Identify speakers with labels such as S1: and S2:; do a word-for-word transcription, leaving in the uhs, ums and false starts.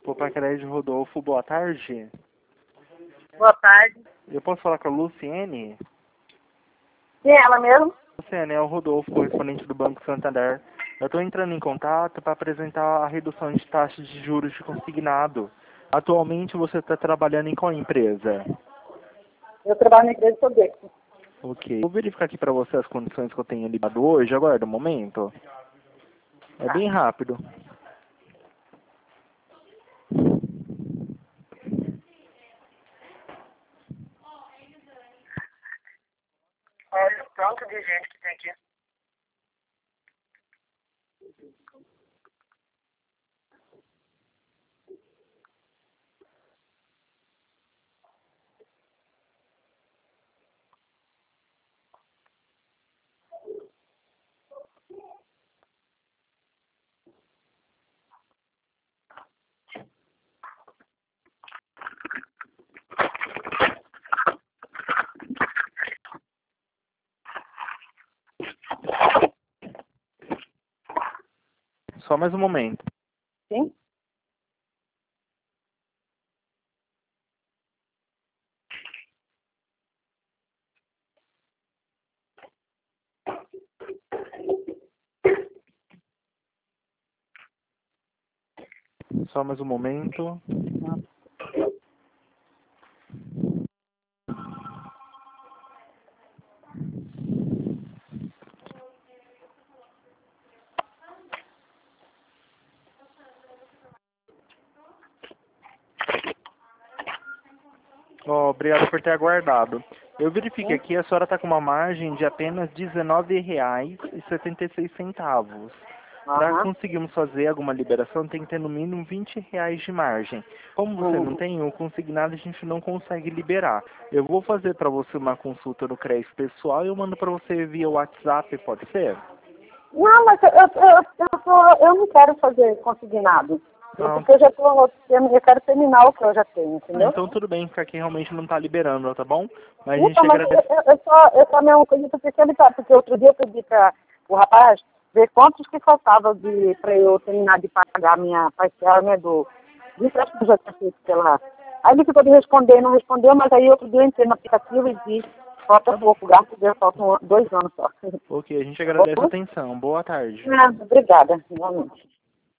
S1: Poupa Crédito Rodolfo, boa tarde.
S2: Boa tarde.
S1: Eu posso falar com a Luciene?
S2: Sim, ela mesmo?
S1: Luciene, é o Rodolfo, correspondente do Banco Santander. Eu estou entrando em contato para apresentar a redução de taxas de juros de consignado. Atualmente você está trabalhando em qual empresa?
S2: Eu trabalho na empresa Sodexo.
S1: Ok. Vou verificar aqui para você as condições que eu tenho ligado hoje, agora, no momento. É bem rápido.
S2: Olha o tanto de gente que tem aqui.
S1: Só mais um momento.
S2: Sim?
S1: Só mais um momento. Oh, obrigado por ter aguardado. Eu verifiquei aqui, a senhora está com uma margem de apenas dezenove reais e setenta e seis centavos. Para
S2: Aham.
S1: conseguirmos fazer alguma liberação, tem que ter no mínimo vinte reais de margem. Como você não
S2: Uhum.
S1: tem, o consignado a gente não consegue liberar. Eu vou fazer para você uma consulta no crédito pessoal e eu mando para você via WhatsApp, pode ser?
S2: Não, mas eu, eu, eu, eu, tô- eu não quero fazer consignado. Eu-
S1: Ah,
S2: Porque eu já tô, eu quero terminar o que eu já tenho, entendeu?
S1: então tudo bem, porque aqui realmente não está liberando, tá bom? Mas a
S2: Então,
S1: gente
S2: mas eu,
S1: agradece.
S2: eu, eu só, eu só mesmo coisa que eu preciso evitar, porque outro dia eu pedi para o rapaz ver quantos que faltava de para eu terminar de pagar a minha parcela, né, do, do empréstimo que eu já tinha feito pela. Aí ele ficou de responder, não respondeu, mas aí outro dia eu entrei no aplicativo e vi, falta pouco, gasto dele, faltam dois anos só.
S1: Ok, a gente
S2: Tá
S1: agradece a
S2: bom?
S1: atenção. Boa tarde.
S2: Ah, obrigada, realmente.